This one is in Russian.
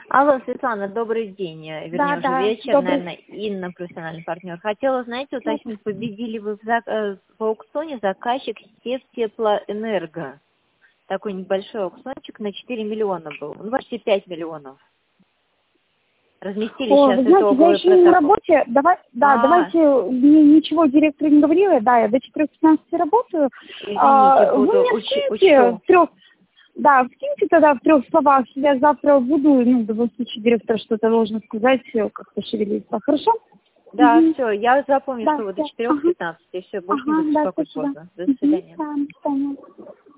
Алло, Светлана, добрый день. Вернее, уже Да, вечер, добрый. наверное, Инна, профессиональный партнер. Хотела, знаете, Да. уточнить, победили вы в аукционе заказчик Севтеплоэнерго. Такой небольшой аукциончик на 4 миллиона был. Ну, почти 5 миллионов. Разместили О, сейчас вы знаете, я итоговый еще не на протокол. работе. Давайте, мне ничего директор не говорила. Да, я до 4:15 работаю. Извините, Вы буду мне скиньте учту. в трех. Да, скиньте тогда в 3 словах. Я завтра буду, в любом случае, директор что-то должен сказать, как пошевелиться. Хорошо? Да, все, я запомню, Да, что вы до все. Ага. 4:15. И все, больше не Ага, буду да, беспокоить спасибо. поздно. До свидания. Да, до свидания.